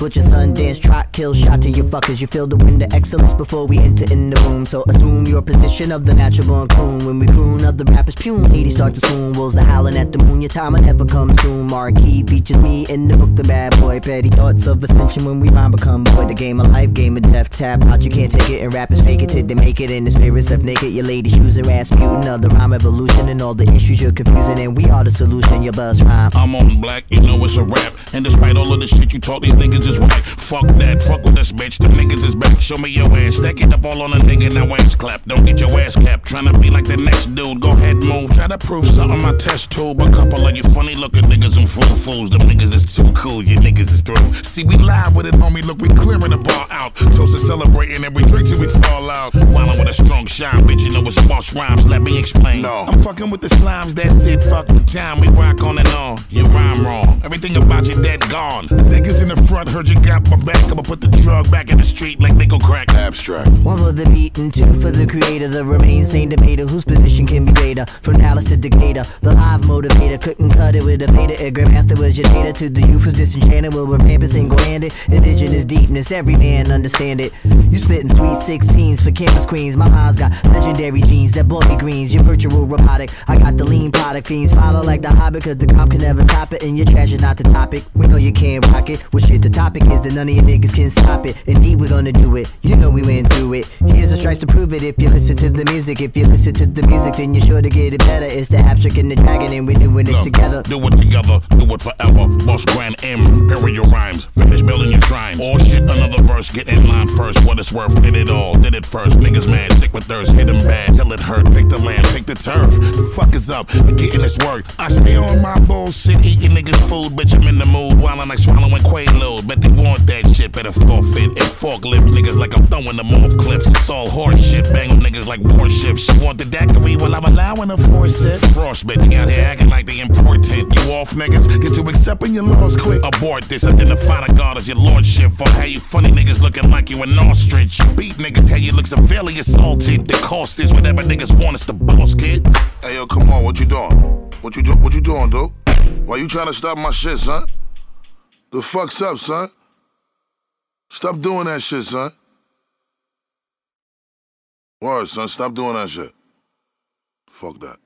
Butcher, Sundance, trot, kill, shot to your fuckers. You feel the wind of excellence before we enter in the room. So assume your position of the natural born coon. When we croon, other rappers pume. Ladies start to swoon. Wolves are howling at the moon. Your time will never come soon. Marquee features me in the book, The Bad Boy. Petty thoughts of ascension when we rhyme become boy. The game of life, game of death. Tap out, you can't take it. And rappers fake it till they make it. In the spirits left naked. Your lady shoes and Rasputin. Of the rhyme evolution and all the issues you're confusing. And we are the solution. Your buzz rhyme. I'm on black, you know it's a rap. And despite all of the shit you talk, these niggas is right. Fuck that, fuck with this bitch. The niggas is back. Show me your ass. Stack it up all on a nigga, now ass clap. Don't get your ass capped. Tryna be like the next dude. Go ahead, move. Try to prove something my test tube. A couple of you funny looking niggas and fools. Them niggas is too cool, you niggas is through. See, we live with it, homie. Look, we clearing the bar out. Toast to celebrating every drink till we fall out. While I'm with a strong shine, bitch, you know it's false rhymes. Let me explain. No, I'm fucking with the slimes, that's it. Fuck the time, we rock on and on. You rhyme wrong. Everything about you dead gone. The niggas in the front heard you got my back. I'ma put the drug back in the street like nickel crack. Abstract. One for the beat and two for the creator. The remains same debater whose position can be greater. From Alice to Decatur, the live motivator. Couldn't cut it with a fader. A grandmaster was your data to the youth who's disenchanted. Well, we're rampant single-handed. Indigenous deepness, every man understand it. You spittin' sweet 16s for campus queens. My eyes got legendary genes that bought me greens. You're virtual robotic. I got the lean product fiends. Follow like the Hobbit, cause the comp can never top it. And your trash is not the topic. We know you can't rock it. Well, shit, the topic is that none of your niggas can stop it. Indeed, we're gonna do it. You know we went through it. Here's the strikes to prove it. If you listen to the music, if you listen to the music, then you're sure to get it better. It's the abstract and the dragon, and we're doing this together. Do it together, do it forever. Boss Grand M, imperial rhymes. Finish building your shrines. All shit, another verse. Get in line first. What it's worth. Did it all. Did it first. Niggas mad, sick with thirst. Hit them bad till it hurt. Pick the land, pick the turf. The fuck is up? You getting this work? I stay on my bullshit, eating niggas food. Bitch, I'm in the mood. Wildin' like swallowing Quaalude. Bet they want that shit. Better forfeit and forklift niggas like I'm throwing them off cliffs. It's all horse shit. Bang on niggas like warships. Want the daiquiri while I'm allowing a forceps. Frostbit, they out here acting like they important. You off niggas? Get to accepting your loss quick. Abort this. Identify the God as your lordship. For how you funny niggas looking like you an ostrich. Beat niggas how you look severely assaulted. The cost is whatever niggas want us the boss, kid. Hey yo, come on, what you doing? What you doing, dude? Why you trying to stop my shit, son? The fuck's up, son? Stop doing that shit, son. Word, son, stop doing that shit. Fuck that.